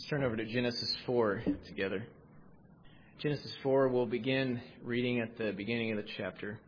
Let's turn over to Genesis 4 together. Genesis 4, we'll begin reading at the beginning of the chapter.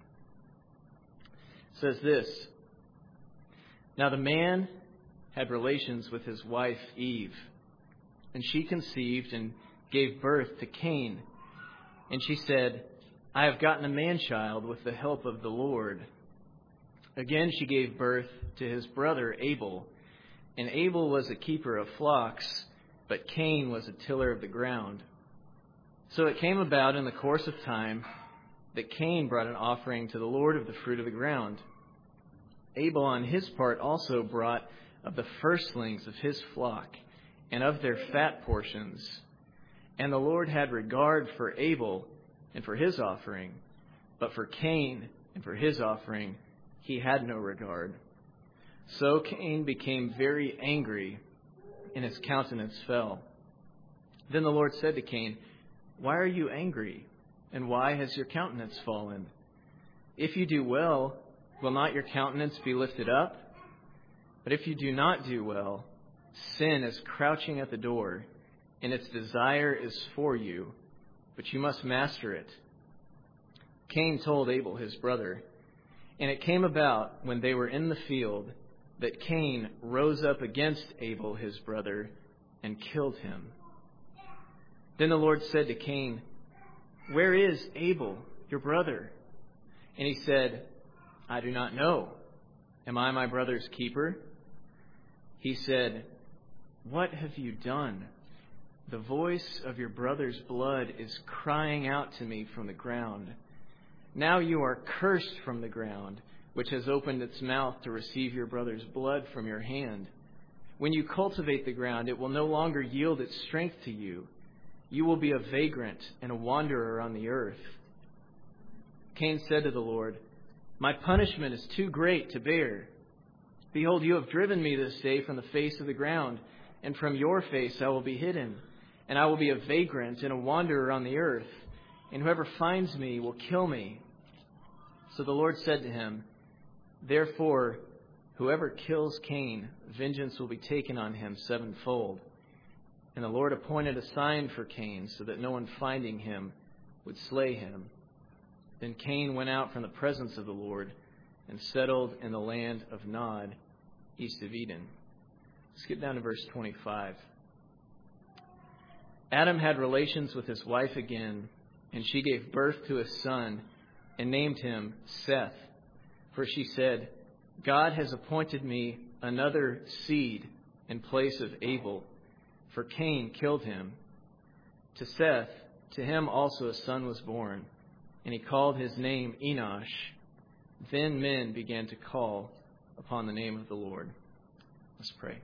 It says this: Now the man had relations with his wife Eve, and she conceived and gave birth to Cain. And she said, I have gotten a man-child with the help of the Lord. Again she gave birth to his brother Abel. And Abel was a keeper of flocks, but Cain was a tiller of the ground. So it came about in the course of time that Cain brought an offering to the Lord of the fruit of the ground. Abel on his part also brought of the firstlings of his flock and of their fat portions. And the Lord had regard for Abel and for his offering, but for Cain and for his offering he had no regard. So Cain became very angry, and his countenance fell. Then the Lord said to Cain, Why are you angry, and why has your countenance fallen? If you do well, will not your countenance be lifted up? But if you do not do well, sin is crouching at the door, and its desire is for you, but you must master it. Cain told Abel his brother, and it came about when they were in the field that Cain rose up against Abel his brother and killed him. Then the Lord said to Cain, Where is Abel, your brother? And he said, I do not know. Am I my brother's keeper? He said, What have you done? The voice of your brother's blood is crying out to me from the ground. Now you are cursed from the ground, which has opened its mouth to receive your brother's blood from your hand. When you cultivate the ground, it will no longer yield its strength to you. You will be a vagrant and a wanderer on the earth. Cain said to the Lord, My punishment is too great to bear. Behold, you have driven me this day from the face of the ground, and from your face I will be hidden, and I will be a vagrant and a wanderer on the earth, and whoever finds me will kill me. So the Lord said to him, Therefore, whoever kills Cain, vengeance will be taken on him sevenfold. And the Lord appointed a sign for Cain, so that no one finding him would slay him. Then Cain went out from the presence of the Lord and settled in the land of Nod, east of Eden. Skip down to verse 25. Adam had relations with his wife again, and she gave birth to a son and named him Seth. For she said, God has appointed me another seed in place of Abel, for Cain killed him. To Seth, to him also a son was born, and he called his name Enosh. Then men began to call upon the name of the Lord. Let's pray.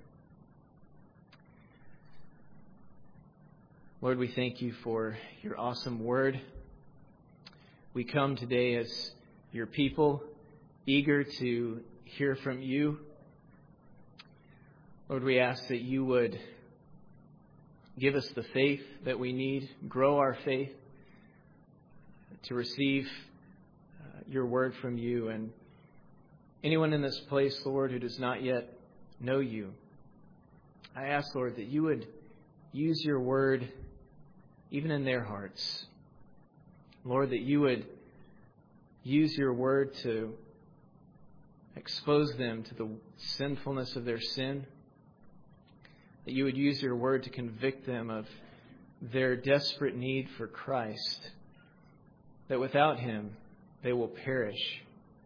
Lord, we thank you for your awesome word. We come today as your people, eager to hear from you. Lord, we ask that you would give us the faith that we need, grow our faith to receive your word from you. And anyone in this place, Lord, who does not yet know you, I ask, Lord, that you would use your word even in their hearts. Lord, that you would use your word to expose them to the sinfulness of their sin. That you would use your word to convict them of their desperate need for Christ. That without him, they will perish.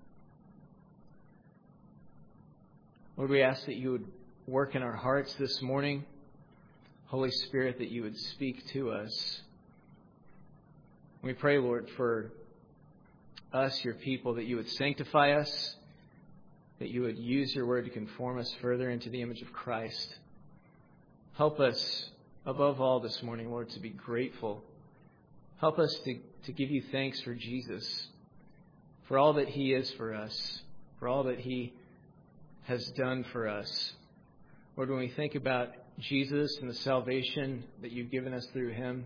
Lord, we ask that you would work in our hearts this morning. Holy Spirit, that you would speak to us. We pray, Lord, for us, your people, that you would sanctify us, that you would use your word to conform us further into the image of Christ. Help us, above all this morning, Lord, to be grateful. Help us to give you thanks for Jesus, for all that he is for us, for all that he has done for us. Lord, when we think about Jesus and the salvation that you've given us through him,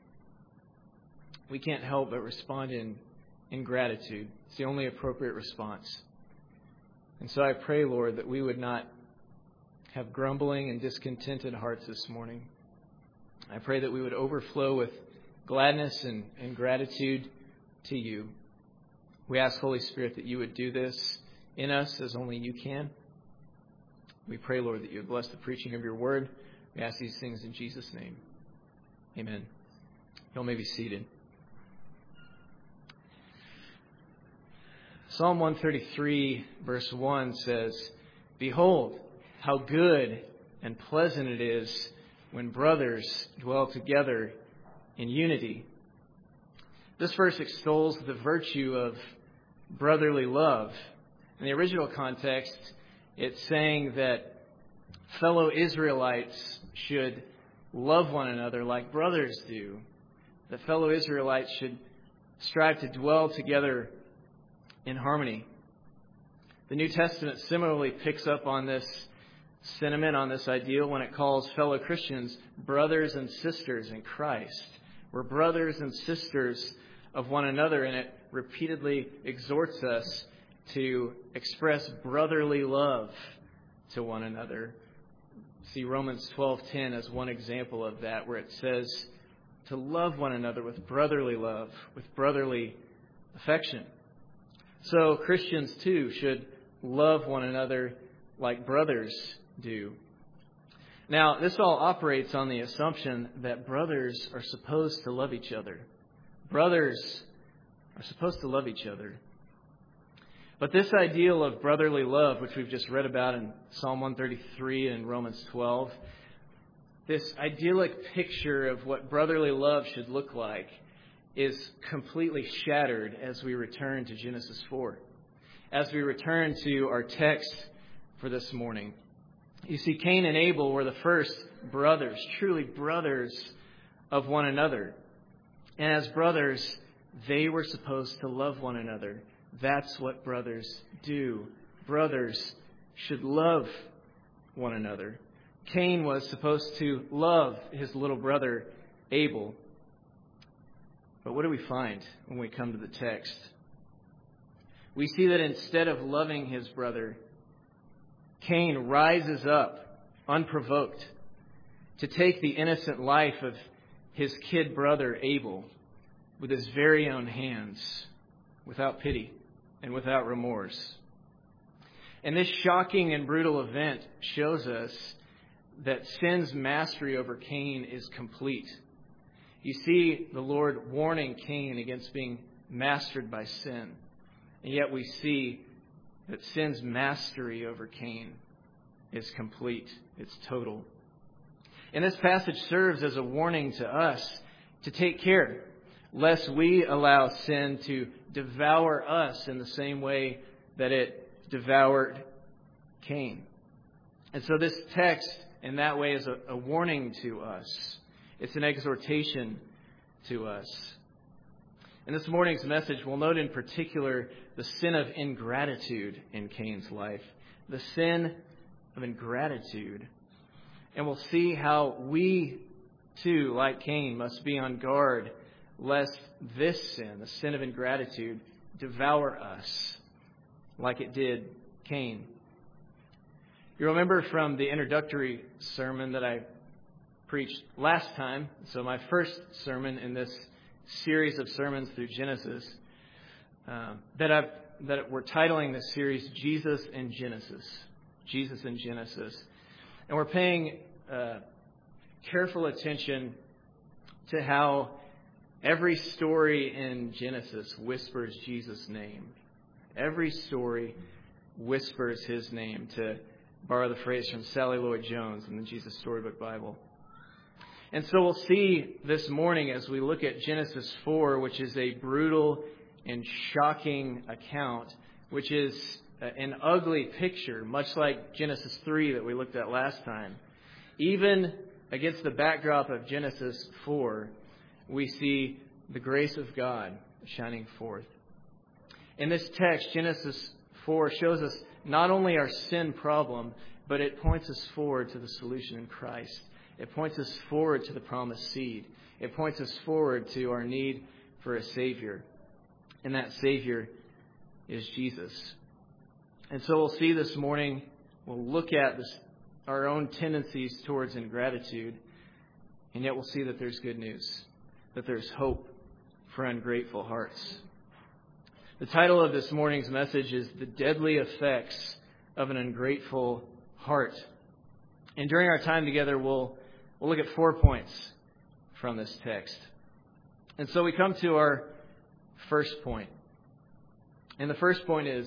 we can't help but respond in gratitude. It's the only appropriate response. And so I pray, Lord, that we would not have grumbling and discontented hearts this morning, I pray that we would overflow with gladness and gratitude to you. We ask, Holy Spirit, that you would do this in us as only you can. We pray, Lord, that you would bless the preaching of your word. We ask these things in Jesus' name. Amen. You all may be seated. Psalm 133, verse 1 says, "Behold, how good and pleasant it is when brothers dwell together in unity." This verse extols the virtue of brotherly love. In the original context, it's saying that fellow Israelites should love one another like brothers do. That fellow Israelites should strive to dwell together in harmony. The New Testament similarly picks up on this sentiment, on this ideal, when it calls fellow Christians brothers and sisters in Christ. We're brothers and sisters of one another, and it repeatedly exhorts us to express brotherly love to one another. See Romans 12:10 as one example of that, where it says to love one another with brotherly love, with brotherly affection. So Christians, too, should love one another like brothers do. Now, this all operates on the assumption that brothers are supposed to love each other. Brothers are supposed to love each other. But this ideal of brotherly love, which we've just read about in Psalm 133 and Romans 12, this idyllic picture of what brotherly love should look like is completely shattered as we return to Genesis 4. As we return to our text for this morning. You see, Cain and Abel were the first brothers, truly brothers of one another. And as brothers, they were supposed to love one another. That's what brothers do. Brothers should love one another. Cain was supposed to love his little brother Abel. But what do we find when we come to the text? We see that instead of loving his brother, Cain rises up unprovoked to take the innocent life of his kid brother Abel with his very own hands, without pity and without remorse. And this shocking and brutal event shows us that sin's mastery over Cain is complete. You see the Lord warning Cain against being mastered by sin. And yet we see that sin's mastery over Cain is complete. It's total. And this passage serves as a warning to us to take care, lest we allow sin to devour us in the same way that it devoured Cain. And so this text, in that way, is a warning to us. It's an exhortation to us. In this morning's message, we'll note in particular the sin of ingratitude in Cain's life. The sin of ingratitude. And we'll see how we, too, like Cain, must be on guard lest this sin, the sin of ingratitude, devour us like it did Cain. You remember from the introductory sermon that I preached last time, so my first sermon in this series of sermons through Genesis, that we're titling this series Jesus in Genesis. Jesus in Genesis. And we're paying careful attention to how every story in Genesis whispers Jesus' name. Every story whispers his name, to borrow the phrase from Sally Lloyd Jones in the Jesus Storybook Bible. And so we'll see this morning as we look at Genesis 4, which is a brutal and shocking account, which is an ugly picture, much like Genesis 3 that we looked at last time. Even against the backdrop of Genesis 4, we see the grace of God shining forth. In this text, Genesis 4 shows us not only our sin problem, but it points us forward to the solution in Christ. It points us forward to the promised seed. It points us forward to our need for a Savior. And that Savior is Jesus. And so we'll see this morning, we'll look at our own tendencies towards ingratitude. And yet we'll see that there's good news, that there's hope for ungrateful hearts. The title of this morning's message is The Deadly Effects of an Ungrateful Heart. And during our time together, we'll look at 4 points from this text. And so we come to our first point. And the first point is,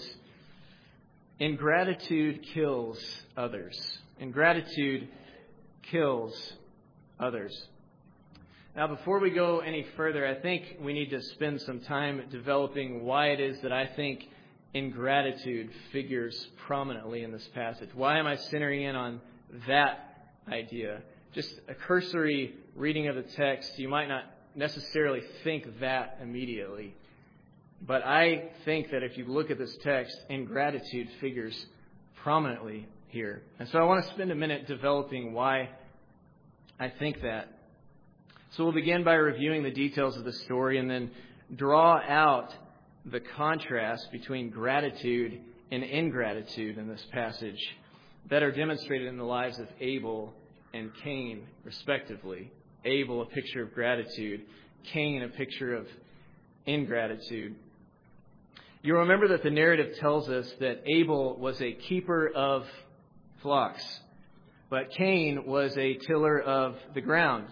ingratitude kills others. Ingratitude kills others. Now, before we go any further, I think we need to spend some time developing why it is that I think ingratitude figures prominently in this passage. Why am I centering in on that idea? Just a cursory reading of the text, you might not necessarily think that immediately. But I think that if you look at this text, ingratitude figures prominently here. And so I want to spend a minute developing why I think that. So we'll begin by reviewing the details of the story and then draw out the contrast between gratitude and ingratitude in this passage that are demonstrated in the lives of Abel and Cain, respectively. Abel, a picture of gratitude. Cain, a picture of ingratitude. You'll remember that the narrative tells us that Abel was a keeper of flocks, but Cain was a tiller of the ground.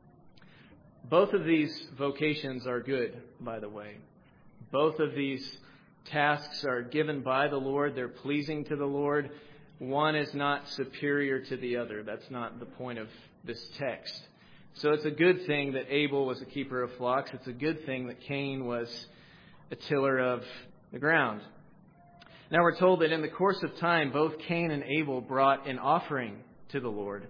Both of these vocations are good, by the way. Both of these tasks are given by the Lord. They're pleasing to the Lord. One is not superior to the other. That's not the point of this text. So it's a good thing that Abel was a keeper of flocks. It's a good thing that Cain was a tiller of the ground. Now we're told that in the course of time, both Cain and Abel brought an offering to the Lord.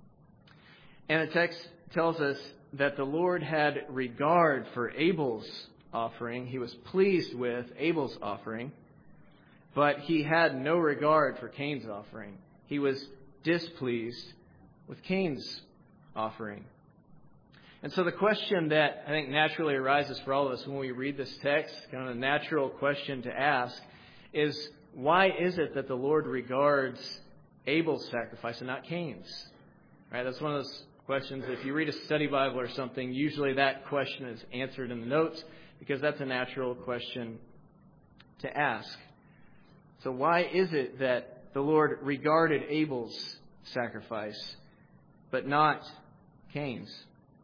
And the text tells us that the Lord had regard for Abel's offering. He was pleased with Abel's offering, but he had no regard for Cain's offering. He was displeased with Cain's offering. And so the question that I think naturally arises for all of us when we read this text, kind of a natural question to ask, is why is it that the Lord regards Abel's sacrifice and not Cain's? Right? That's one of those questions. If you read a study Bible or something, usually that question is answered in the notes because that's a natural question to ask. So why is it that the Lord regarded Abel's sacrifice but not Cain's?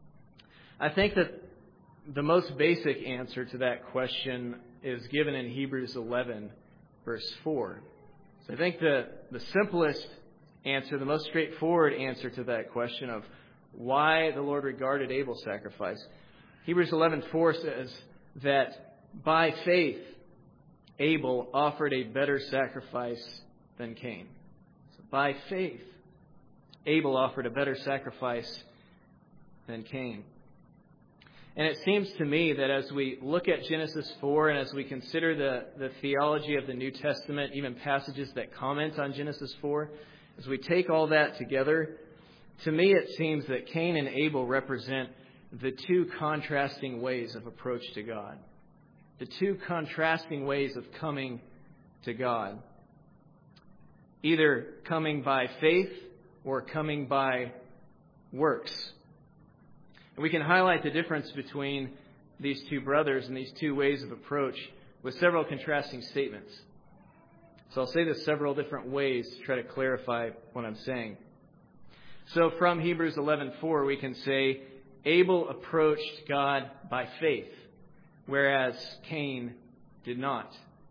I think that the most basic answer to that question is given in Hebrews 11, verse 4. So I think the simplest answer, the most straightforward answer to that question of why the Lord regarded Abel's sacrifice, Hebrews 11:4 says that by faith Abel offered a better sacrifice than Cain. So by faith Abel offered a better sacrifice than Cain. And it seems to me that as we look at Genesis 4 and as we consider the theology of the New Testament, even passages that comment on Genesis 4, as we take all that together, to me it seems that Cain and Abel represent the two contrasting ways of approach to God. The two contrasting ways of coming to God. Either coming by faith or coming by works. And we can highlight the difference between these two brothers and these two ways of approach with several contrasting statements. So I'll say this several different ways to try to clarify what I'm saying. So from Hebrews 11:4, we can say Abel approached God by faith, whereas Cain did not.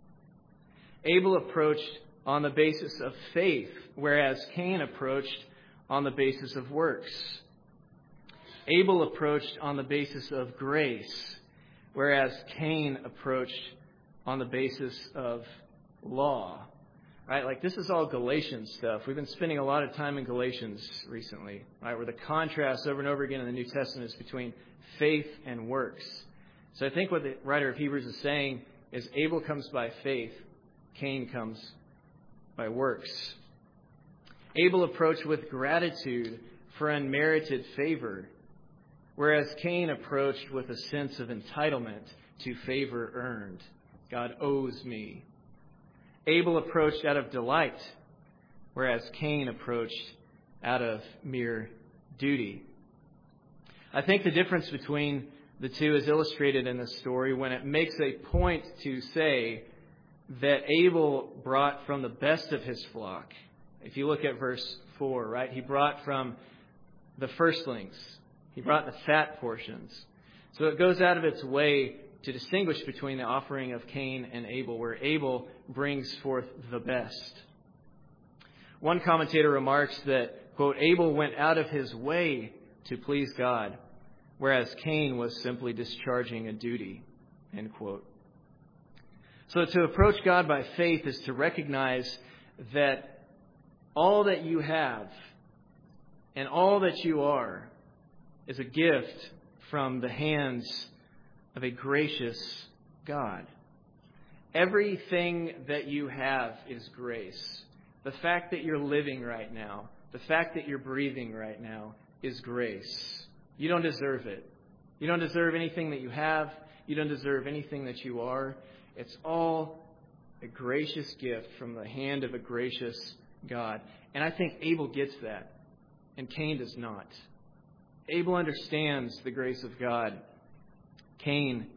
Abel approached on the basis of faith, whereas Cain approached on the basis of works. Abel approached on the basis of grace, whereas Cain approached on the basis of law. Right? Like this is all Galatians stuff. We've been spending a lot of time in Galatians recently, right? Where the contrast over and over again in the New Testament is between faith and works. So I think what the writer of Hebrews is saying is Abel comes by faith, Cain comes by works. Abel approached with gratitude for unmerited favor, whereas Cain approached with a sense of entitlement to favor earned. God owes me. Abel approached out of delight, whereas Cain approached out of mere duty. I think the difference between the two is illustrated in this story when it makes a point to say that Abel brought from the best of his flock. If you look at verse 4, right? He brought from the firstlings. He brought the fat portions. So it goes out of its way to distinguish between the offering of Cain and Abel, where Abel brings forth the best. One commentator remarks that, quote, Abel went out of his way to please God, whereas Cain was simply discharging a duty, end quote. So to approach God by faith is to recognize that all that you have and all that you are is a gift from the hands of a gracious God. Everything that you have is grace. The fact that you're living right now, the fact that you're breathing right now is grace. You don't deserve it. You don't deserve anything that you have. You don't deserve anything that you are. It's all a gracious gift from the hand of a gracious God. And I think Abel gets that, and Cain does not. Abel understands the grace of God. Cain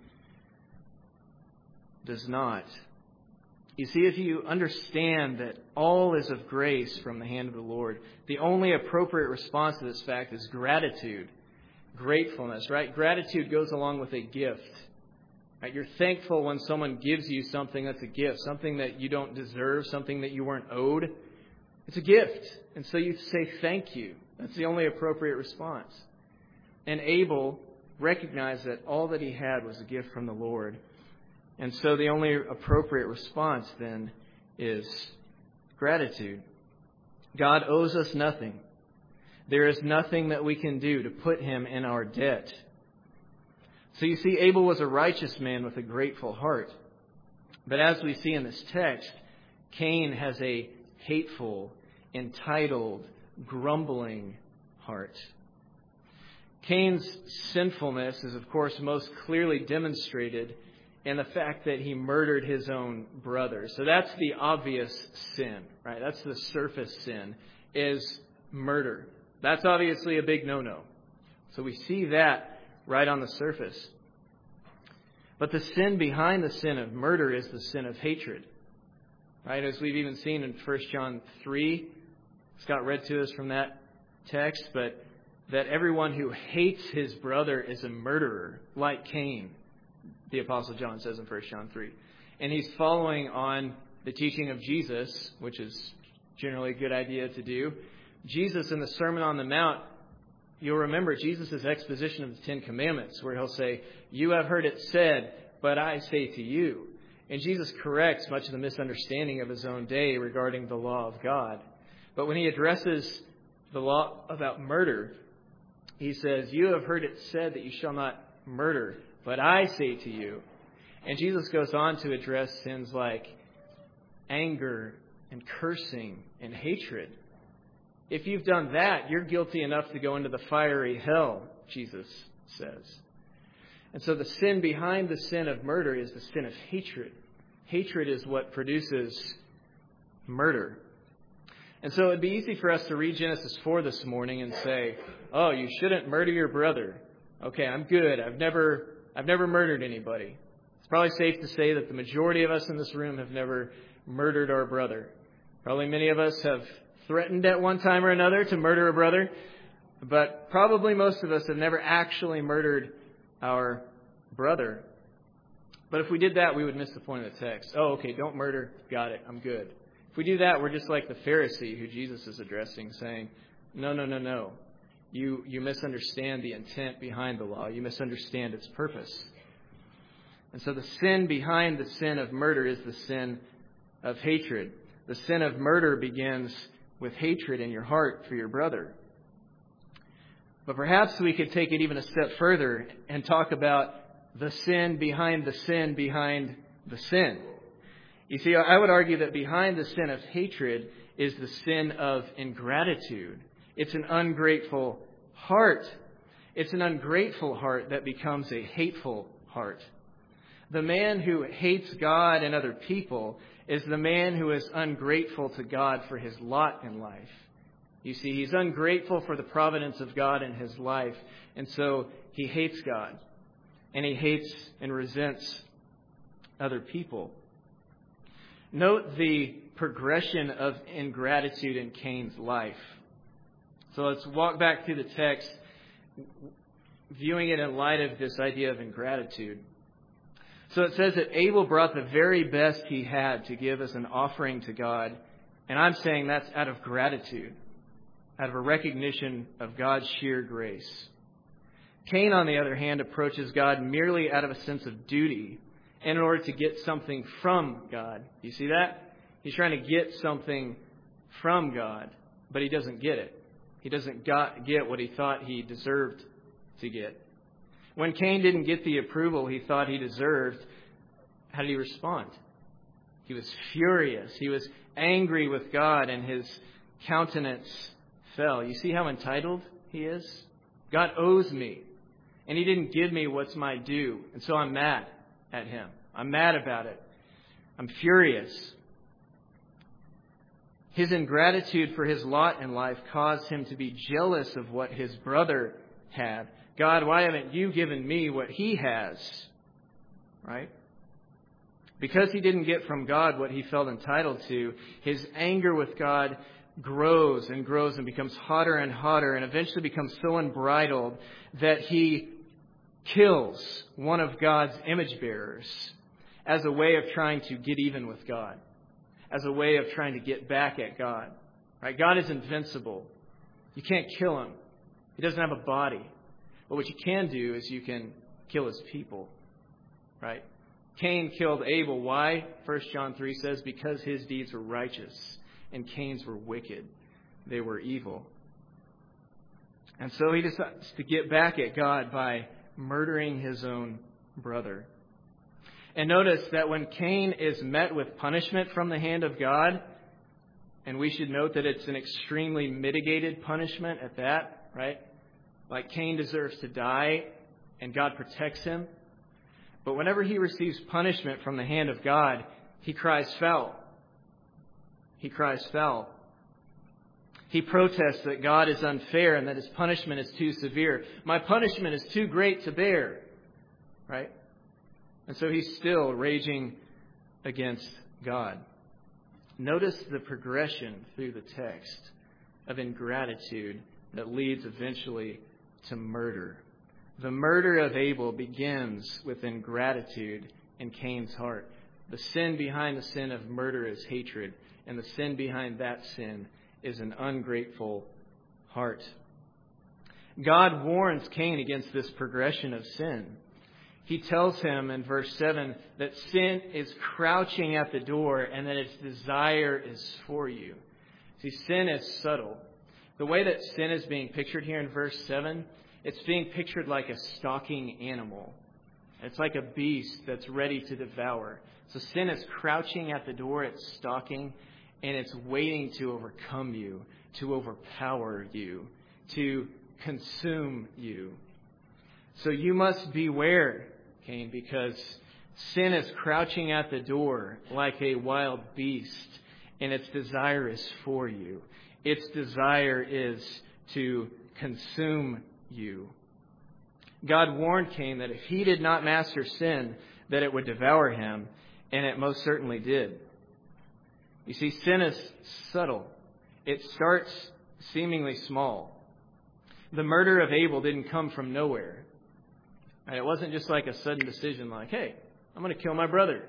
does not. You see, if you understand that all is of grace from the hand of the Lord, the only appropriate response to this fact is gratitude, gratefulness, right? Gratitude goes along with a gift. Right? You're thankful when someone gives you something that's a gift, something that you don't deserve, something that you weren't owed. It's a gift. And so you say thank you. That's the only appropriate response. And Abel recognized that all that he had was a gift from the Lord. And so the only appropriate response then is gratitude. God owes us nothing. There is nothing that we can do to put him in our debt. So you see, Abel was a righteous man with a grateful heart. But as we see in this text, Cain has a hateful, entitled, grumbling heart. Cain's sinfulness is, of course, most clearly demonstrated in the fact that he murdered his own brother. So that's the obvious sin, right? That's the surface sin, is murder. That's obviously a big no-no. So we see that right on the surface. But the sin behind the sin of murder is the sin of hatred. Right? As we've even seen in 1 John 3, Scott read to us from that text, but that everyone who hates his brother is a murderer, like Cain, the Apostle John says in 1 John 3. And he's following on the teaching of Jesus, which is generally a good idea to do. Jesus in the Sermon on the Mount, you'll remember Jesus' exposition of the Ten Commandments, where he'll say, "You have heard it said, but I say to you." And Jesus corrects much of the misunderstanding of his own day regarding the law of God. But when he addresses the law about murder, he says, "You have heard it said that you shall not murder, but I say to you." And Jesus goes on to address sins like anger and cursing and hatred. If you've done that, you're guilty enough to go into the fiery hell, Jesus says. And so the sin behind the sin of murder is the sin of hatred. Hatred is what produces murder. And so it'd be easy for us to read Genesis 4 this morning and say, "Oh, you shouldn't murder your brother. Okay, I'm good. I've never murdered anybody." It's probably safe to say that the majority of us in this room have never murdered our brother. Probably many of us have threatened at one time or another to murder a brother, but probably most of us have never actually murdered our brother. But if we did that, we would miss the point of the text. Oh, okay, don't murder. Got it. I'm good. If we do that, we're just like the Pharisee who Jesus is addressing, saying, No. You misunderstand the intent behind the law. You misunderstand its purpose. And so the sin behind the sin of murder is the sin of hatred. The sin of murder begins with hatred in your heart for your brother. But perhaps we could take it even a step further and talk about the sin behind the sin behind the sin. You see, I would argue that behind the sin of hatred is the sin of ingratitude. It's an ungrateful heart. It's an ungrateful heart that becomes a hateful heart. The man who hates God and other people is the man who is ungrateful to God for his lot in life. You see, he's ungrateful for the providence of God in his life, and so he hates God, and he hates and resents other people. Note the progression of ingratitude in Cain's life. So let's walk back through the text, viewing it in light of this idea of ingratitude. So it says that Abel brought the very best he had to give as an offering to God. And I'm saying that's out of gratitude, out of a recognition of God's sheer grace. Cain, on the other hand, approaches God merely out of a sense of duty and in order to get something from God. You see that? He's trying to get something from God, but he doesn't get it. He doesn't get what he thought he deserved to get. When Cain didn't get the approval he thought he deserved, how did he respond? He was furious. He was angry with God, and his countenance fell. You see how entitled he is? God owes me, and he didn't give me what's my due, and so I'm mad at him. I'm mad about it. I'm furious. His ingratitude for his lot in life caused him to be jealous of what his brother had. God, why haven't you given me what he has? Right? Because he didn't get from God what he felt entitled to, his anger with God grows and grows and becomes hotter and hotter and eventually becomes so unbridled that he kills one of God's image bearers as a way of trying to get even with God, as a way of trying to get back at God. Right? God is invincible. You can't kill him. He doesn't have a body. But what you can do is you can kill his people. Right? Cain killed Abel. Why? 1 John 3 says, because his deeds were righteous and Cain's were wicked. They were evil. And so he decides to get back at God by murdering his own brother. And notice that when Cain is met with punishment from the hand of God, and we should note that it's an extremely mitigated punishment at that, right? Like Cain deserves to die, and God protects him. But whenever he receives punishment from the hand of God, he cries foul. He cries foul. He protests that God is unfair and that his punishment is too severe. My punishment is too great to bear. Right? And so he's still raging against God. Notice the progression through the text of ingratitude that leads eventually to murder. The murder of Abel begins with ingratitude in Cain's heart. The sin behind the sin of murder is hatred, and the sin behind that sin is an ungrateful heart. God warns Cain against this progression of sin. He tells him in verse 7 that sin is crouching at the door and that its desire is for you. See, sin is subtle. The way that sin is being pictured here in verse 7, it's being pictured like a stalking animal. It's like a beast that's ready to devour. So sin is crouching at the door, it's stalking, and it's waiting to overcome you, to overpower you, to consume you. So you must beware, Cain, because sin is crouching at the door like a wild beast, and its desire is for you. Its desire is to consume you. God warned Cain that if he did not master sin, that it would devour him, and it most certainly did. You see, sin is subtle. It starts seemingly small. The murder of Abel didn't come from nowhere. It wasn't just like a sudden decision like, hey, I'm going to kill my brother.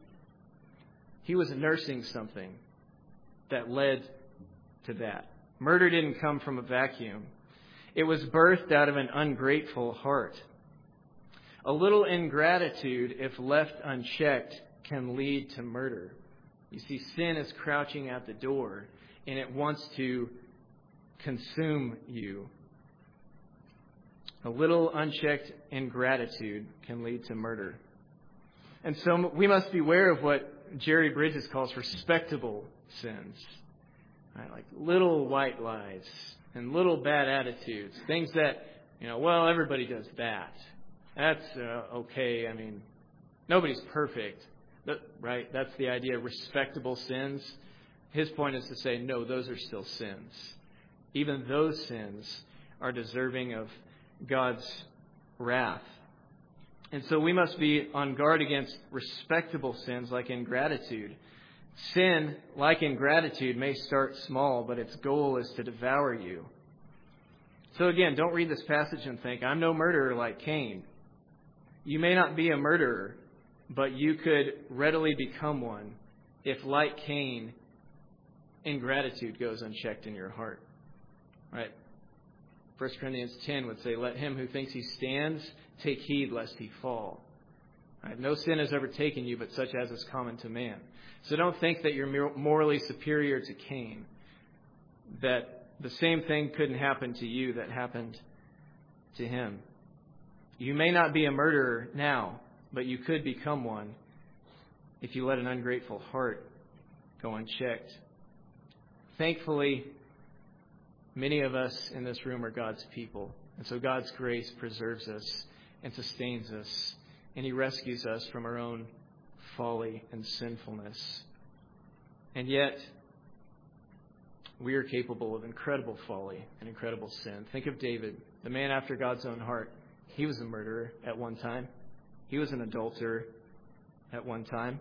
He was nursing something that led to that. Murder didn't come from a vacuum. It was birthed out of an ungrateful heart. A little ingratitude, if left unchecked, can lead to murder. You see, sin is crouching at the door, and it wants to consume you. A little unchecked ingratitude can lead to murder. And so we must beware of what Jerry Bridges calls respectable sins. Right? Like little white lies and little bad attitudes. Things that, well, everybody does that. That's okay. I mean, nobody's perfect. Right? That's the idea of respectable sins. His point is to say, no, those are still sins. even those sins are deserving of God's wrath. And so we must be on guard against respectable sins like ingratitude. Sin, like ingratitude, may start small, but its goal is to devour you. So again, don't read this passage and think, I'm no murderer like Cain. You may not be a murderer, but you could readily become one if, like Cain, ingratitude goes unchecked in your heart. Right? 1 Corinthians 10 would say, let him who thinks he stands take heed lest he fall. Right? No sin has ever taken you, but such as is common to man. So don't think that you're morally superior to Cain, that the same thing couldn't happen to you that happened to him. You may not be a murderer now, but you could become one if you let an ungrateful heart go unchecked. Thankfully, many of us in this room are God's people. And so God's grace preserves us and sustains us. And He rescues us from our own folly and sinfulness. And yet, we are capable of incredible folly and incredible sin. Think of David, the man after God's own heart. He was a murderer at one time. He was an adulterer at one time.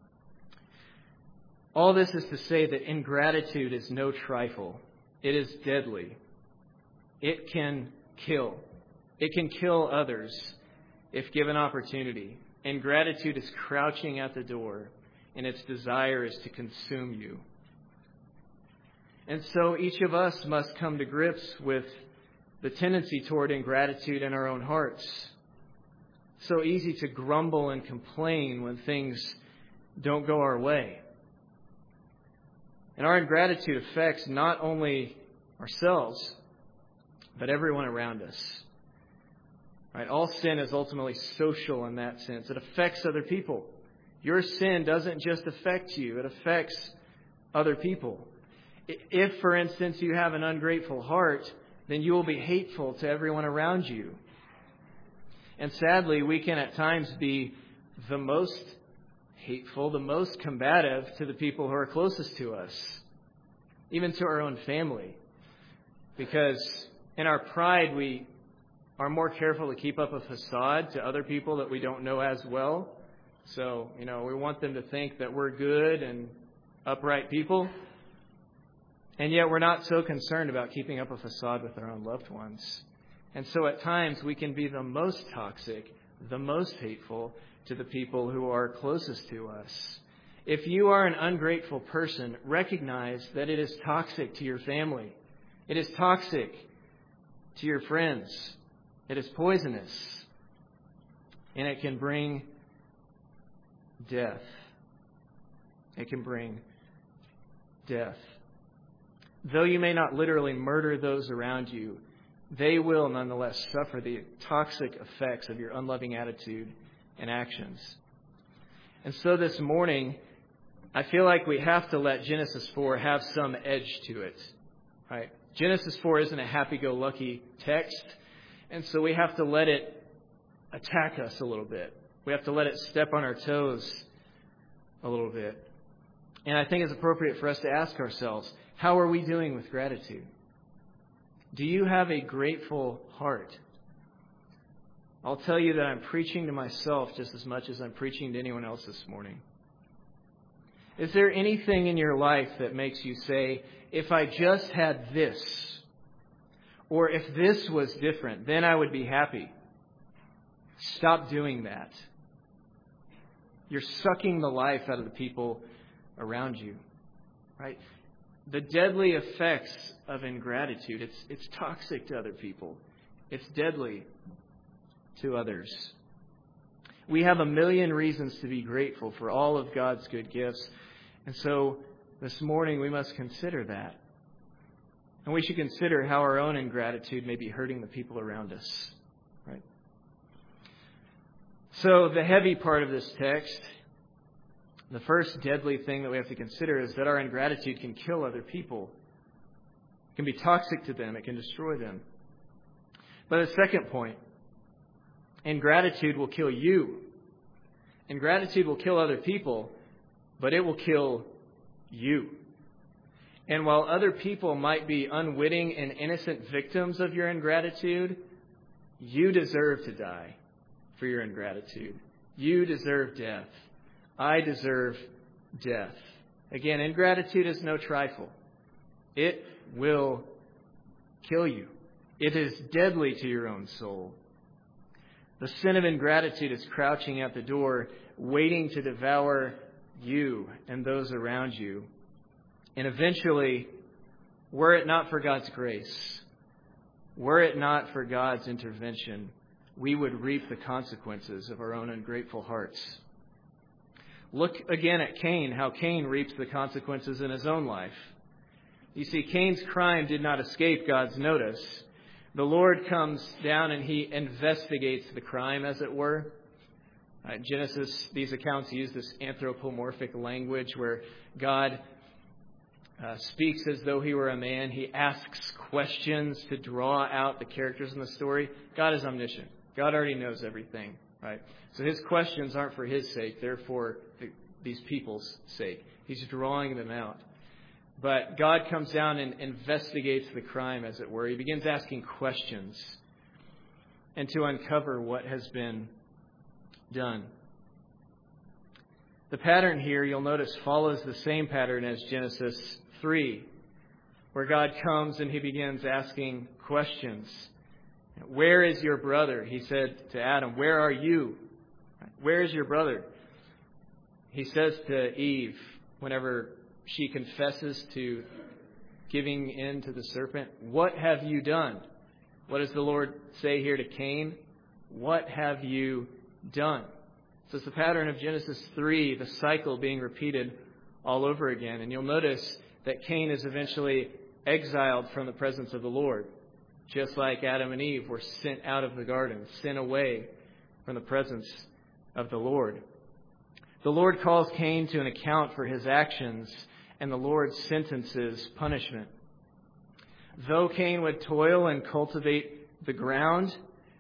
All this is to say that ingratitude is no trifle. It is deadly. It can kill. It can kill others if given opportunity. Ingratitude is crouching at the door, and its desire is to consume you. And so each of us must come to grips with the tendency toward ingratitude in our own hearts. So easy to grumble and complain when things don't go our way. And our ingratitude affects not only ourselves, but everyone around us. Right? All sin is ultimately social in that sense. It affects other people. Your sin doesn't just affect you, it affects other people. If, for instance, you have an ungrateful heart, then you will be hateful to everyone around you. And sadly, we can at times be the most hateful, the most combative to the people who are closest to us, even to our own family. Because in our pride, we are more careful to keep up a facade to other people that we don't know as well. So, we want them to think that we're good and upright people. And yet we're not so concerned about keeping up a facade with our own loved ones. And so at times we can be the most toxic, the most hateful to the people who are closest to us. If you are an ungrateful person, recognize that it is toxic to your family. It is toxic to your friends. It is poisonous. And it can bring death. It can bring death. Though you may not literally murder those around you, they will nonetheless suffer the toxic effects of your unloving attitude and actions. And so this morning, I feel like we have to let Genesis 4 have some edge to it. Right? Genesis 4 isn't a happy-go-lucky text, and so we have to let it attack us a little bit. We have to let it step on our toes a little bit. And I think it's appropriate for us to ask ourselves, how are we doing with gratitude? Do you have a grateful heart? I'll tell you that I'm preaching to myself just as much as I'm preaching to anyone else this morning. Is there anything in your life that makes you say, if I just had this, or if this was different, then I would be happy? Stop doing that. You're sucking the life out of the people around you, right? The deadly effects of ingratitude, it's toxic to other people. It's deadly to others. We have a million reasons to be grateful for all of God's good gifts. And so this morning we must consider that. And we should consider how our own ingratitude may be hurting the people around us. Right? So the heavy part of this text, the first deadly thing that we have to consider is that our ingratitude can kill other people. It can be toxic to them. It can destroy them. But the second point, ingratitude will kill you. Ingratitude will kill other people, but it will kill you. And while other people might be unwitting and innocent victims of your ingratitude, you deserve to die for your ingratitude. You deserve death. I deserve death. Again, ingratitude is no trifle. It will kill you. It is deadly to your own soul. The sin of ingratitude is crouching at the door, waiting to devour you and those around you. And eventually, were it not for God's grace, were it not for God's intervention, we would reap the consequences of our own ungrateful hearts. Look again at Cain, how Cain reaps the consequences in his own life. You see, Cain's crime did not escape God's notice. The Lord comes down and he investigates the crime, as it were. Genesis, these accounts use this anthropomorphic language where God speaks as though he were a man. He asks questions to draw out the characters in the story. God is omniscient. God already knows everything, right? So his questions aren't for his sake. They're for these people's sake. He's drawing them out. But God comes down and investigates the crime, as it were. He begins asking questions and to uncover what has been done. The pattern here, you'll notice, follows the same pattern as Genesis 3, where God comes and he begins asking questions. Where is your brother? He said to Adam, where are you? Where is your brother? He says to Eve, whenever she confesses to giving in to the serpent, what have you done? What does the Lord say here to Cain? What have you done? So it's the pattern of Genesis 3, the cycle being repeated all over again. And you'll notice that Cain is eventually exiled from the presence of the Lord, just like Adam and Eve were sent out of the garden, sent away from the presence of the Lord. The Lord calls Cain to an account for his actions, and the Lord sentences punishment. Though Cain would toil and cultivate the ground,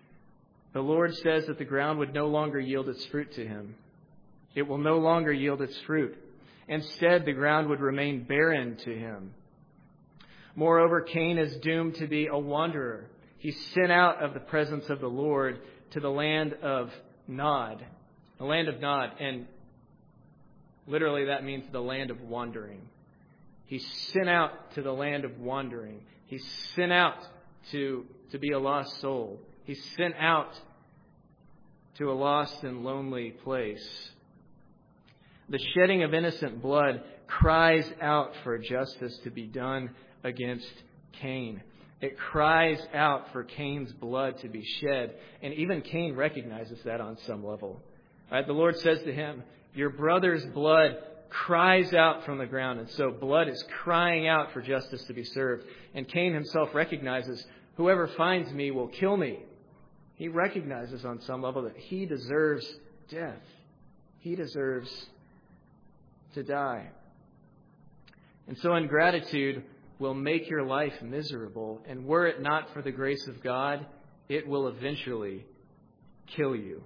the Lord says that the ground would no longer yield its fruit to him. It will no longer yield its fruit. Instead, the ground would remain barren to him. Moreover, Cain is doomed to be a wanderer. He's sent out of the presence of the Lord to the land of Nod. The land of Nod, and literally that means the land of wandering. He's sent out to the land of wandering. He's sent out to be a lost soul. He's sent out to a lost and lonely place. The shedding of innocent blood cries out for justice to be done against Cain. It cries out for Cain's blood to be shed. And even Cain recognizes that on some level. Right? The Lord says to him, your brother's blood cries out from the ground. And so blood is crying out for justice to be served. And Cain himself recognizes, whoever finds me will kill me. He recognizes on some level that he deserves death. He deserves to die. And so ingratitude will make your life miserable. And were it not for the grace of God, it will eventually kill you.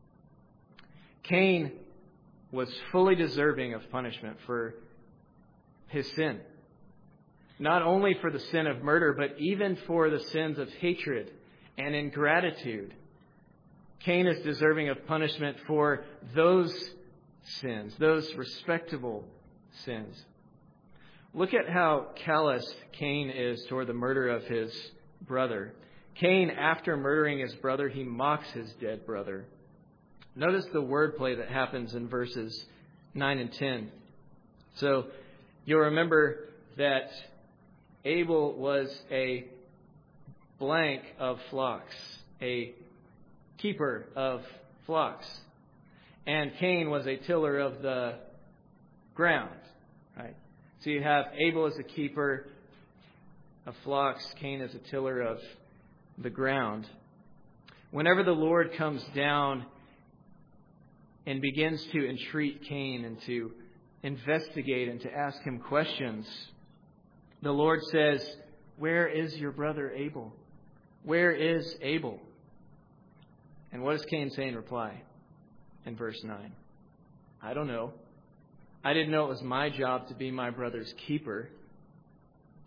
Cain was fully deserving of punishment for his sin. Not only for the sin of murder, but even for the sins of hatred and ingratitude. Cain is deserving of punishment for those sins, those respectable sins. Look at how callous Cain is toward the murder of his brother. Cain, after murdering his brother, he mocks his dead brother. Notice the wordplay that happens in verses 9 and 10. So you'll remember that Abel was a blank of flocks, a keeper of flocks. And Cain was a tiller of the ground. Right? So you have Abel as a keeper of flocks, Cain as a tiller of the ground. Whenever the Lord comes down and begins to entreat Cain and to investigate and to ask him questions, the Lord says, where is your brother Abel? Where is Abel? And what does Cain say in reply in verse 9? I don't know. I didn't know it was my job to be my brother's keeper.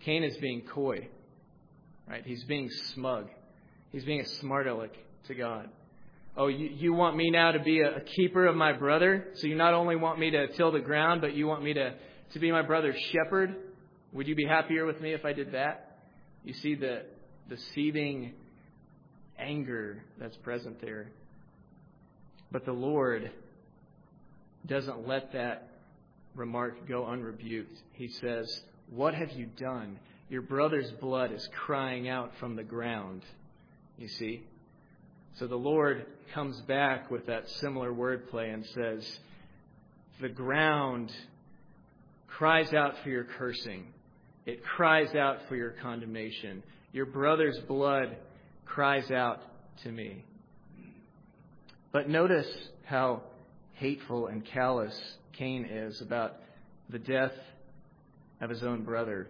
Cain is being coy, right? He's being smug. He's being a smart aleck to God. Oh, you want me now to be a keeper of my brother? So you not only want me to till the ground, but you want me to be my brother's shepherd? Would you be happier with me if I did that? You see the seething anger that's present there. But the Lord doesn't let that remark go unrebuked. He says, "What have you done? Your brother's blood is crying out from the ground." You see? So the Lord comes back with that similar wordplay and says, the ground cries out for your cursing. It cries out for your condemnation. Your brother's blood cries out to me. But notice how hateful and callous Cain is about the death of his own brother.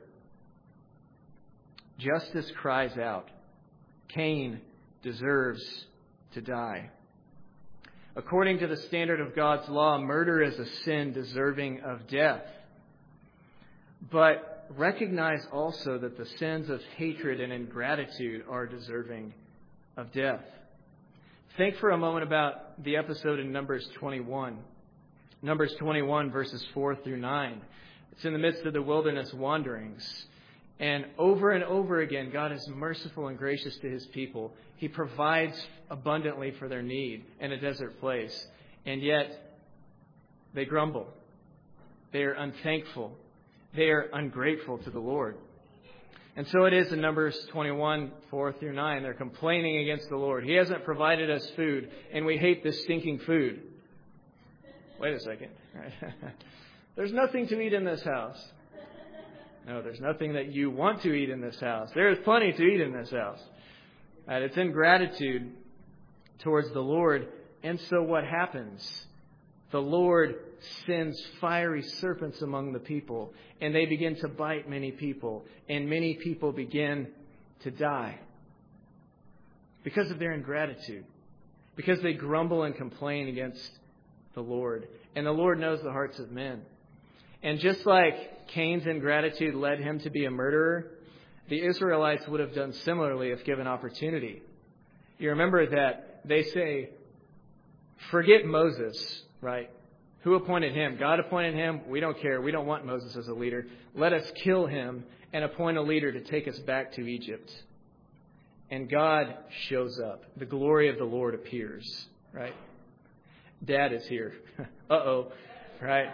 Justice cries out. Cain deserves to die. According to the standard of God's law, murder is a sin deserving of death. But recognize also that the sins of hatred and ingratitude are deserving of death. Think for a moment about the episode in Numbers 21. Numbers 21, verses 4 through 9. It's in the midst of the wilderness wanderings. And over again, God is merciful and gracious to His people. He provides abundantly for their need in a desert place. And yet, they grumble. They are unthankful. They are ungrateful to the Lord. And so it is in Numbers 21, 4 through 9. They're complaining against the Lord. He hasn't provided us food, and we hate this stinking food. Wait a second. There's nothing to eat in this house. No, there's nothing that you want to eat in this house. There is plenty to eat in this house. And it's ingratitude towards the Lord. And so what happens? The Lord sends fiery serpents among the people, and they begin to bite many people, and many people begin to die because of their ingratitude, because they grumble and complain against the Lord. And the Lord knows the hearts of men. And just like Cain's ingratitude led him to be a murderer, the Israelites would have done similarly if given opportunity. You remember that they say, forget Moses, right? Who appointed him? God appointed him. We don't care. We don't want Moses as a leader. Let us kill him and appoint a leader to take us back to Egypt. And God shows up. The glory of the Lord appears, right? Dad is here. Uh-oh, right?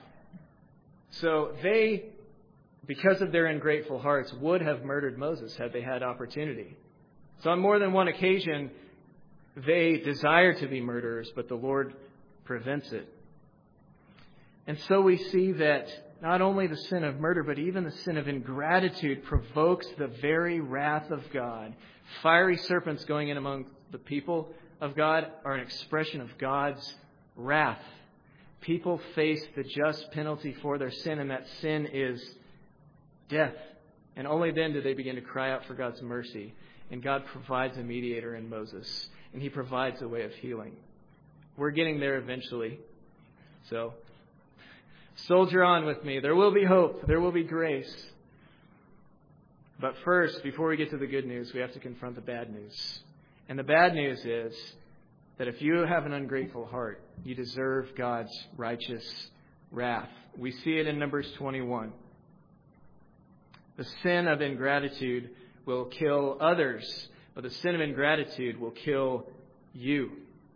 So they, because of their ungrateful hearts, would have murdered Moses had they had opportunity. So on more than one occasion, they desire to be murderers, but the Lord prevents it. And so we see that not only the sin of murder, but even the sin of ingratitude provokes the very wrath of God. Fiery serpents going in among the people of God are an expression of God's wrath. People face the just penalty for their sin, and that sin is death. And only then do they begin to cry out for God's mercy. And God provides a mediator in Moses, and He provides a way of healing. We're getting there eventually. So, soldier on with me. There will be hope. There will be grace. But first, before we get to the good news, we have to confront the bad news. And the bad news is that if you have an ungrateful heart, you deserve God's righteous wrath. We see it in Numbers 21. The sin of ingratitude will kill others, but the sin of ingratitude will kill you.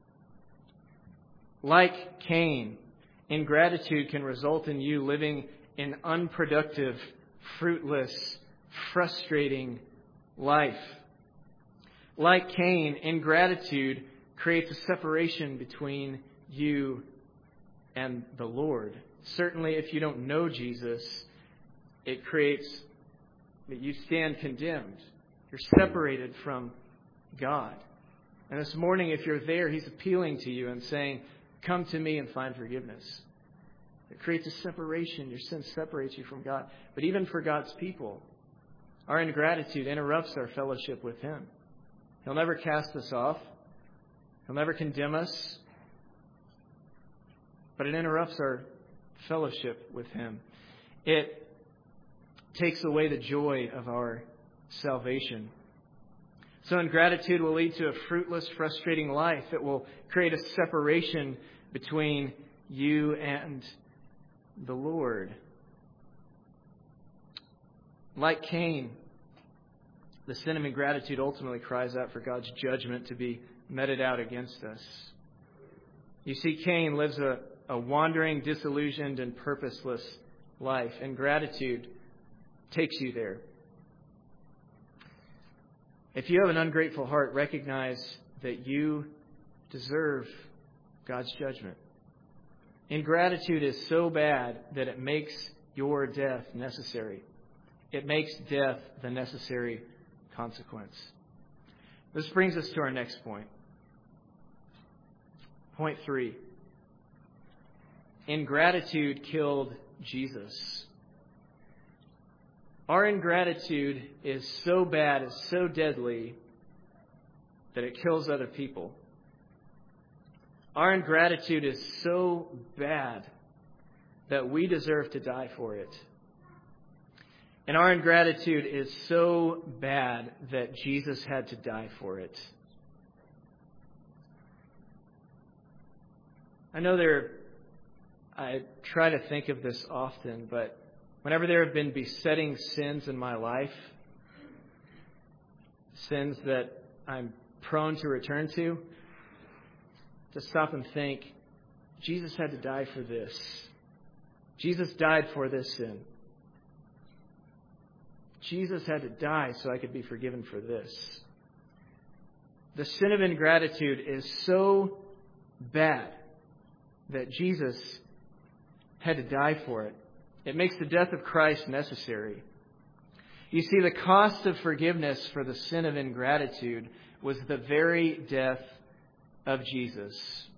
Like Cain, ingratitude can result in you living an unproductive, fruitless, frustrating life. Like Cain, ingratitude creates a separation between you and the Lord. Certainly, if you don't know Jesus, it creates that you stand condemned. You're separated from God. And this morning, if you're there, He's appealing to you and saying, come to me and find forgiveness. It creates a separation. Your sin separates you from God. But even for God's people, our ingratitude interrupts our fellowship with Him. He'll never cast us off. He'll never condemn us. But it interrupts our fellowship with Him. It takes away the joy of our salvation. So ingratitude will lead to a fruitless, frustrating life. It will create a separation between you and the Lord. Like Cain, the sin of ingratitude ultimately cries out for God's judgment to be meted out against us. You see, Cain lives a wandering, disillusioned, and purposeless life. Ingratitude takes you there. If you have an ungrateful heart, recognize that you deserve God's judgment. Ingratitude is so bad that it makes your death necessary. It makes death the necessary consequence. This brings us to our next point. Point 3. Ingratitude killed Jesus. Our ingratitude is so bad, is so deadly, that it kills other people. Our ingratitude is so bad that we deserve to die for it. And our ingratitude is so bad that Jesus had to die for it. I try to think of this often, but whenever there have been besetting sins in my life, sins that I'm prone to return to stop and think, Jesus had to die for this. Jesus died for this sin. Jesus had to die so I could be forgiven for this. The sin of ingratitude is so bad that Jesus had to die for it. It makes the death of Christ necessary. You see, the cost of forgiveness for the sin of ingratitude was the very death of Jesus.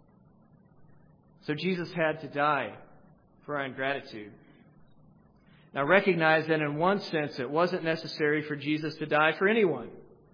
So Jesus had to die for our ingratitude. Now recognize that in one sense it wasn't necessary for Jesus to die for anyone.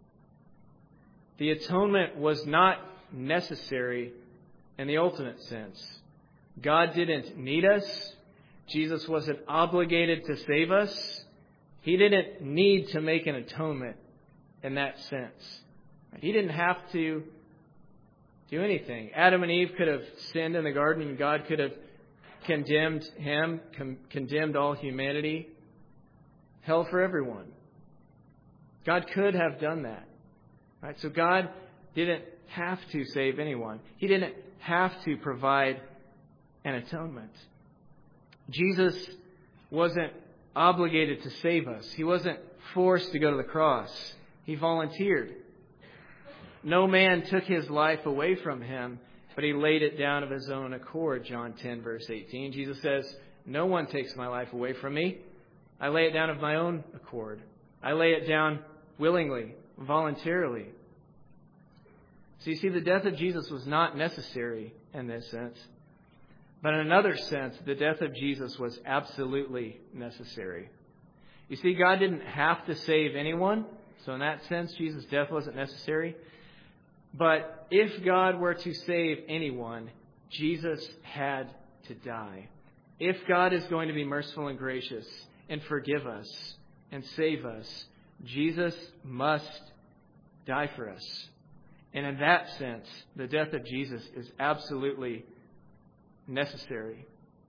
The atonement was not necessary in the ultimate sense. God didn't need us. Jesus wasn't obligated to save us. He didn't need to make an atonement in that sense. He didn't have to do anything. Adam and Eve could have sinned in the garden and God could have condemned him, condemned all humanity. Hell for everyone. God could have done that. Right? So God didn't have to save anyone. He didn't have to provide an atonement. Jesus wasn't obligated to save us. He wasn't forced to go to the cross. He volunteered. No man took his life away from him, but he laid it down of his own accord. John 10, verse 18. Jesus says, no one takes my life away from me. I lay it down of my own accord. I lay it down willingly, voluntarily. So you see, the death of Jesus was not necessary in this sense. But in another sense, the death of Jesus was absolutely necessary. You see, God didn't have to save anyone. So in that sense, Jesus' death wasn't necessary. But if God were to save anyone, Jesus had to die. If God is going to be merciful and gracious and forgive us and save us, Jesus must die for us. And in that sense, the death of Jesus is absolutely necessary.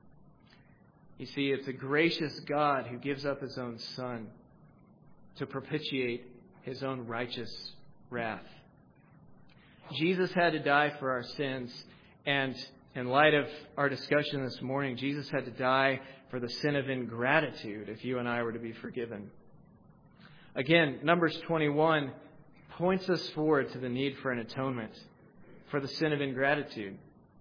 You see, it's a gracious God who gives up his own Son to propitiate his own righteous wrath. Jesus had to die for our sins, and in light of our discussion this morning, Jesus had to die for the sin of ingratitude if you and I were to be forgiven. Again, Numbers 21 points us forward to the need for an atonement for the sin of ingratitude.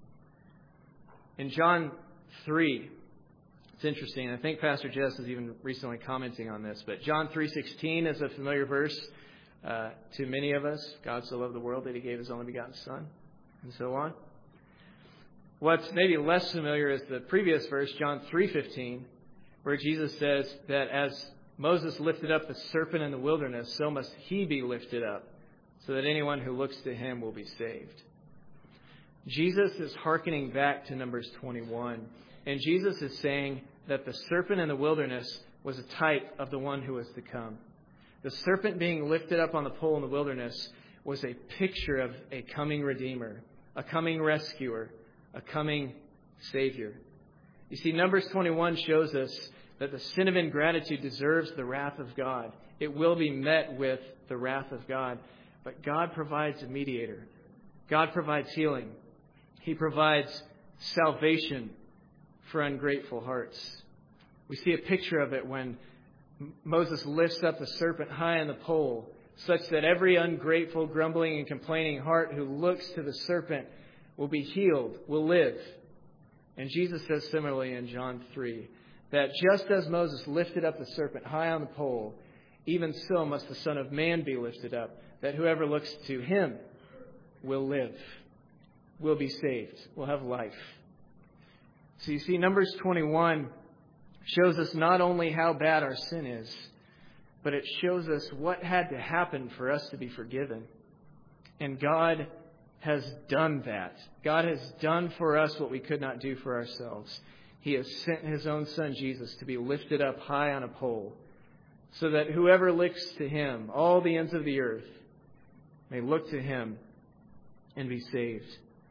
In John 3, it's interesting. I think Pastor Jess is even recently commenting on this, but John 3:16 is a familiar verse to many of us. God so loved the world that he gave his only begotten Son, and so on. What's maybe less familiar is the previous verse, John 3:15, where Jesus says that as Moses lifted up the serpent in the wilderness, so must he be lifted up, so that anyone who looks to him will be saved. Jesus is hearkening back to Numbers 21, and Jesus is saying that the serpent in the wilderness was a type of the one who was to come. The serpent being lifted up on the pole in the wilderness was a picture of a coming Redeemer, a coming rescuer, a coming Savior. You see, Numbers 21 shows us that the sin of ingratitude deserves the wrath of God. It will be met with the wrath of God. But God provides a mediator. God provides healing. He provides salvation for ungrateful hearts. We see a picture of it when Moses lifts up the serpent high on the pole, such that every ungrateful, grumbling, and complaining heart who looks to the serpent will be healed, will live. And Jesus says similarly in John 3, that just as Moses lifted up the serpent high on the pole, even so must the Son of Man be lifted up, that whoever looks to him will live, will be saved, will have life. So you see, Numbers 21 shows us not only how bad our sin is, but it shows us what had to happen for us to be forgiven. And God has done that. God has done for us what we could not do for ourselves. He has sent His own Son, Jesus, to be lifted up high on a pole, so that whoever looks to Him, all the ends of the earth, may look to Him and be saved.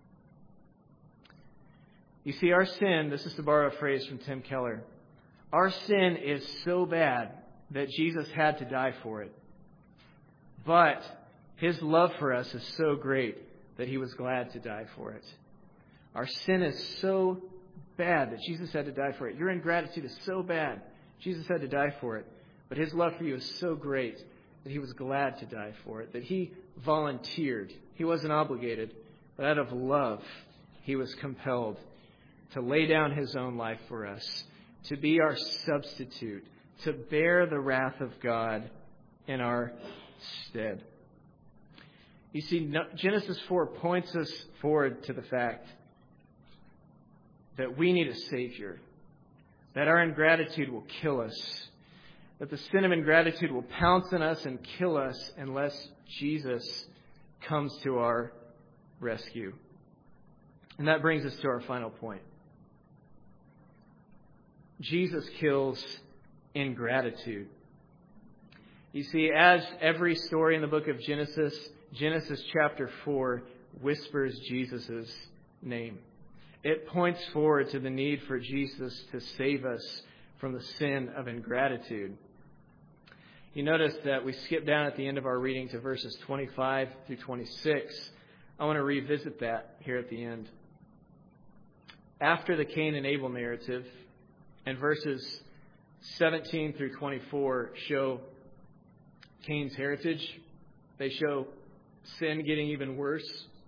You see, our sin, this is to borrow a phrase from Tim Keller, our sin is so bad that Jesus had to die for it. But His love for us is so great that He was glad to die for it. Our sin is so bad that Jesus had to die for it. Your ingratitude is so bad, Jesus had to die for it. But His love for you is so great that He was glad to die for it, that He volunteered. He wasn't obligated, but out of love, He was compelled to lay down His own life for us, to be our substitute, to bear the wrath of God in our stead. You see, Genesis 4 points us forward to the fact that we need a Savior, that our ingratitude will kill us, that the sin of ingratitude will pounce on us and kill us unless Jesus comes to our rescue. And that brings us to our final point. Jesus kills ingratitude. You see, as every story in the book of Genesis, Genesis chapter 4 whispers Jesus' name. It points forward to the need for Jesus to save us from the sin of ingratitude. You notice that we skip down at the end of our reading to verses 25 through 26. I want to revisit that here at the end. After the Cain and Abel narrative, and verses 17 through 24 show Cain's heritage. They show sin getting even worse.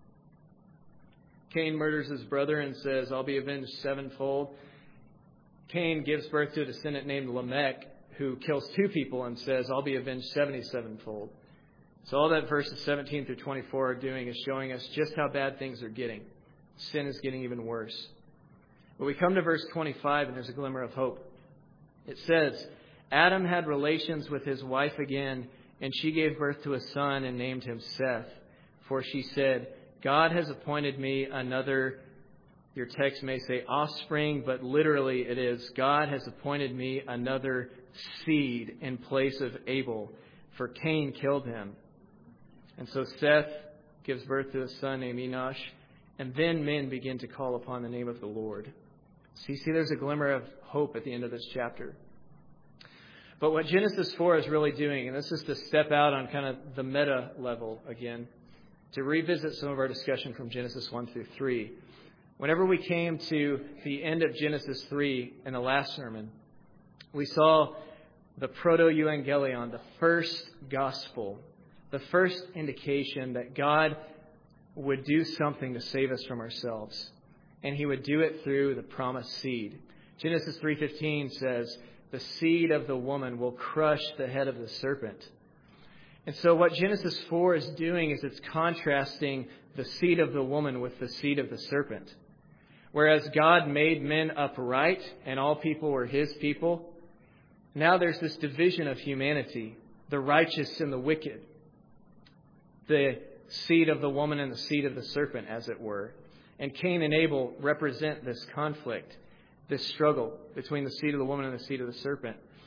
Cain murders his brother and says, "I'll be avenged sevenfold." Cain gives birth to a descendant named Lamech, who kills 2 people and says, "I'll be avenged 77-fold." So all that verses 17 through 24 are doing is showing us just how bad things are getting. Sin is getting even worse. But we come to verse 25 and there's a glimmer of hope. It says, Adam had relations with his wife again, and she gave birth to a son and named him Seth. For she said, God has appointed me another, your text may say offspring, but literally it is, God has appointed me another seed in place of Abel, for Cain killed him. And so Seth gives birth to a son named Enosh, and then men begin to call upon the name of the Lord. So you see, there's a glimmer of hope at the end of this chapter. But what Genesis 4 is really doing, and this is to step out on kind of the meta level again, to revisit some of our discussion from Genesis 1 through 3. Whenever we came to the end of Genesis 3 in the last sermon, we saw the proto-evangelion, the first gospel, the first indication that God would do something to save us from ourselves. And He would do it through the promised seed. Genesis 3:15 says, the seed of the woman will crush the head of the serpent. And so what Genesis 4 is doing is it's contrasting the seed of the woman with the seed of the serpent. Whereas God made men upright and all people were His people, now there's this division of humanity, the righteous and the wicked, the seed of the woman and the seed of the serpent, as it were. And Cain and Abel represent this conflict, this struggle between the seed of the woman and the seed of the serpent.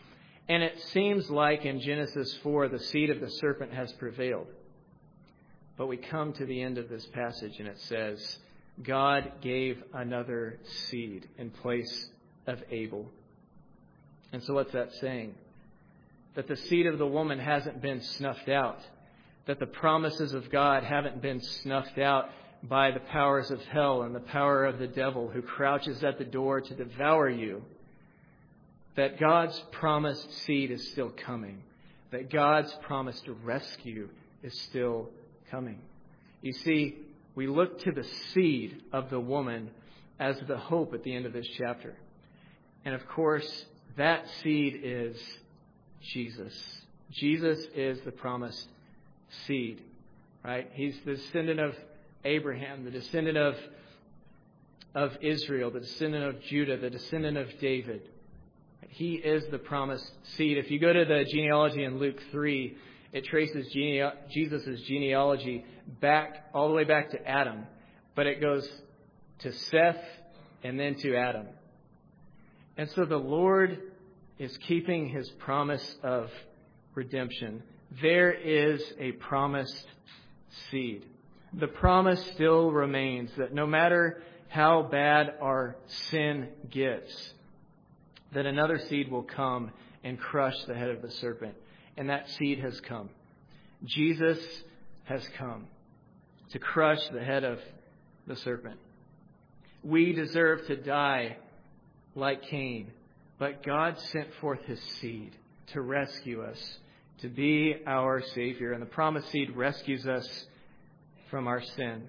And it seems like in Genesis 4, the seed of the serpent has prevailed. But we come to the end of this passage and it says, God gave another seed in place of Abel. And so what's that saying? That the seed of the woman hasn't been snuffed out. That the promises of God haven't been snuffed out by the powers of hell and the power of the devil who crouches at the door to devour you. That God's promised seed is still coming. That God's promised rescue is still coming. You see, we look to the seed of the woman as the hope at the end of this chapter. And of course, that seed is Jesus. Jesus is the promised seed, right? He's the descendant of Abraham, the descendant of Israel, the descendant of Judah, the descendant of David. He is the promised seed. If you go to the genealogy in Luke 3, it traces Jesus' genealogy back all the way back to Adam. But it goes to Seth and then to Adam. And so the Lord is keeping His promise of redemption. There is a promised seed. The promise still remains that no matter how bad our sin gets, that another seed will come and crush the head of the serpent. And that seed has come. Jesus has come to crush the head of the serpent. We deserve to die like Cain, but God sent forth His seed to rescue us, to be our Savior. And the promised seed rescues us from our sin.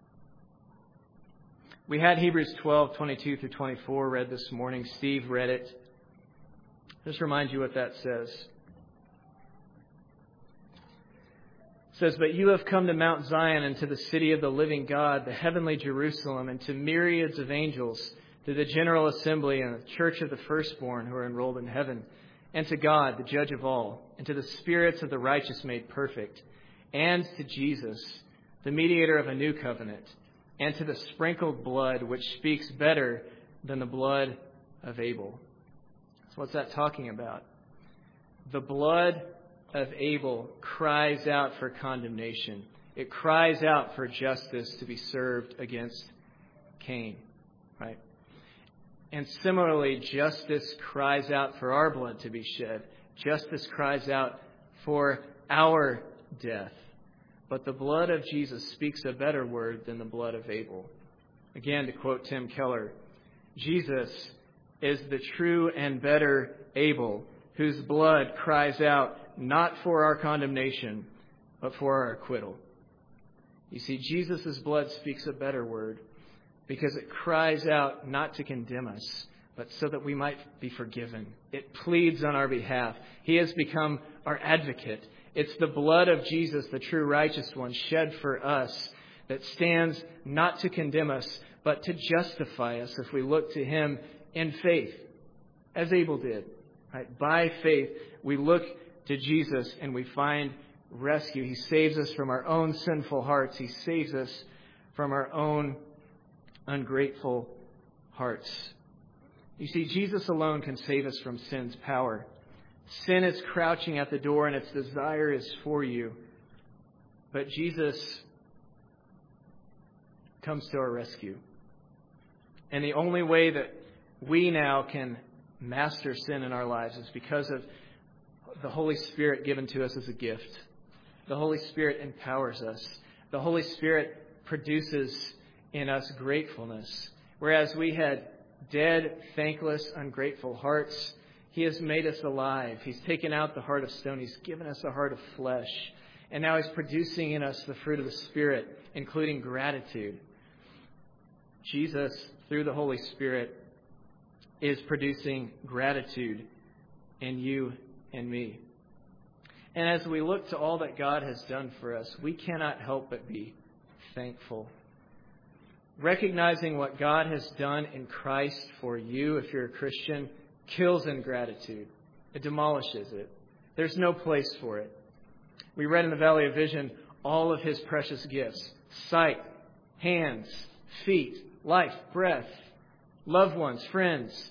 We had Hebrews 12:22 through 24 read this morning. Steve read it. Just remind you what that says. It says, "But you have come to Mount Zion and to the city of the living God, the heavenly Jerusalem, and to myriads of angels, to the general assembly and the church of the firstborn who are enrolled in heaven, and to God, the judge of all, and to the spirits of the righteous made perfect, and to Jesus, the mediator of a new covenant, and to the sprinkled blood which speaks better than the blood of Abel." So what's that talking about? The blood of Abel cries out for condemnation. It cries out for justice to be served against Cain, right? And similarly, justice cries out for our blood to be shed. Justice cries out for our death. But the blood of Jesus speaks a better word than the blood of Abel. Again, to quote Tim Keller, Jesus is the true and better Abel, whose blood cries out not for our condemnation, but for our acquittal. You see, Jesus' blood speaks a better word because it cries out not to condemn us, but so that we might be forgiven. It pleads on our behalf. He has become our advocate. It's the blood of Jesus, the true righteous one, shed for us that stands not to condemn us, but to justify us if we look to Him in faith, as Abel did. Right? By faith, we look to Jesus and we find rescue. He saves us from our own sinful hearts. He saves us from our own ungrateful hearts. You see, Jesus alone can save us from sin's power. Sin is crouching at the door and its desire is for you. But Jesus comes to our rescue. And the only way that we now can master sin in our lives is because of the Holy Spirit given to us as a gift. The Holy Spirit empowers us. The Holy Spirit produces in us gratefulness. Whereas we had dead, thankless, ungrateful hearts, He has made us alive. He's taken out the heart of stone. He's given us a heart of flesh. And now He's producing in us the fruit of the Spirit, including gratitude. Jesus, through the Holy Spirit, is producing gratitude in you and me. And as we look to all that God has done for us, we cannot help but be thankful. Recognizing what God has done in Christ for you, if you're a Christian, kills ingratitude. It demolishes it. There's no place for it. We read in the Valley of Vision all of His precious gifts: sight, hands, feet, life, breath, loved ones, friends.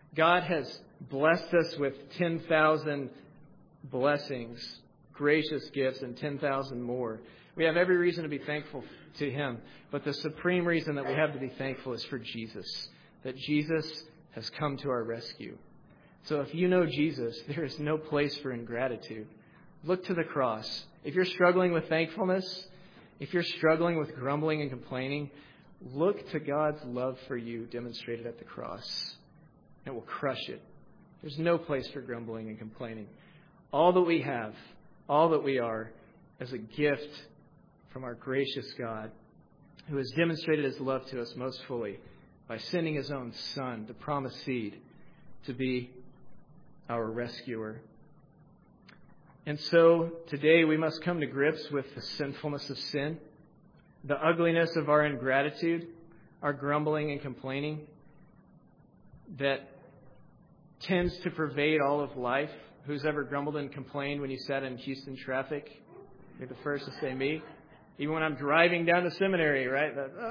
God has blessed us with 10,000 blessings, gracious gifts, and 10,000 more. We have every reason to be thankful to Him. But the supreme reason that we have to be thankful is for Jesus, that Jesus has come to our rescue. So if you know Jesus, there is no place for ingratitude. Look to the cross. If you're struggling with thankfulness, if you're struggling with grumbling and complaining, look to God's love for you demonstrated at the cross. It will crush it. There's no place for grumbling and complaining. All that we have, all that we are, is a gift from our gracious God, who has demonstrated His love to us most fully by sending His own Son, the promised seed, to be our rescuer. And so today we must come to grips with the sinfulness of sin, the ugliness of our ingratitude, our grumbling and complaining that tends to pervade all of life. Who's ever grumbled and complained when you sat in Houston traffic? You're the first to say me. Even when I'm driving down to seminary, right?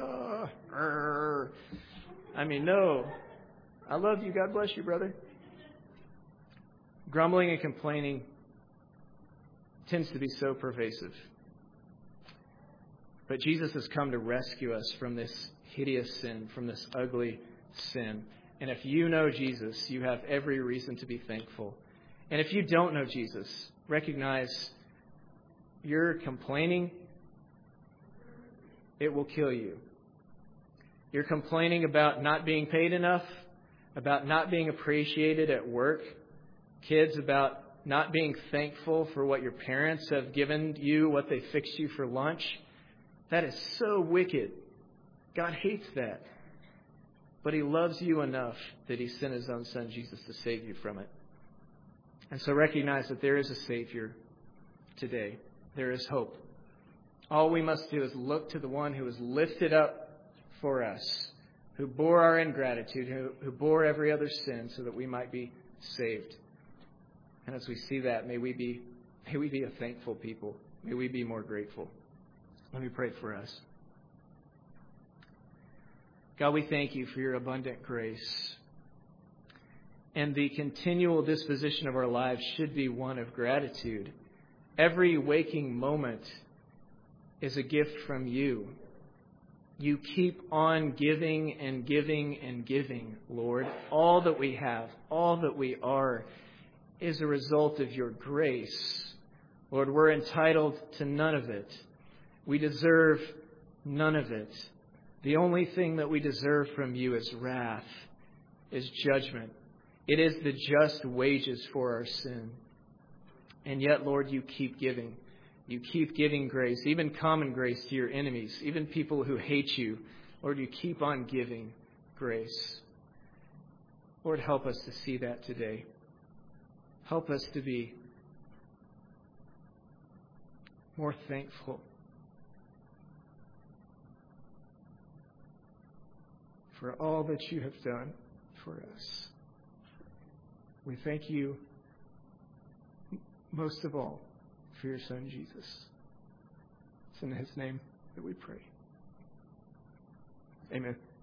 No. I love you. God bless you, brother. Grumbling and complaining tends to be so pervasive. But Jesus has come to rescue us from this hideous sin, from this ugly sin. And if you know Jesus, you have every reason to be thankful. And if you don't know Jesus, recognize you're complaining, it will kill you. You're complaining about not being paid enough, about not being appreciated at work, kids, about not being thankful for what your parents have given you, what they fixed you for lunch. That is so wicked. God hates that. But He loves you enough that He sent His own Son, Jesus, to save you from it. And so recognize that there is a Savior today. There is hope. All we must do is look to the one who was lifted up for us, who bore our ingratitude, who bore every other sin so that we might be saved. And as we see that, may we be a thankful people. May we be more grateful. Let me pray for us. God, we thank You for Your abundant grace. And the continual disposition of our lives should be one of gratitude. Every waking moment is a gift from You. You keep on giving and giving and giving, Lord. All that we have, all that we are, is a result of Your grace. Lord, we're entitled to none of it. We deserve none of it. The only thing that we deserve from You is wrath, is judgment. It is the just wages for our sin. And yet, Lord, You keep giving. You keep giving grace, even common grace to Your enemies, even people who hate You. Lord, You keep on giving grace. Lord, help us to see that today. Help us to be more thankful for all that You have done for us. We thank You most of all for Your Son, Jesus. It's in His name that we pray. Amen.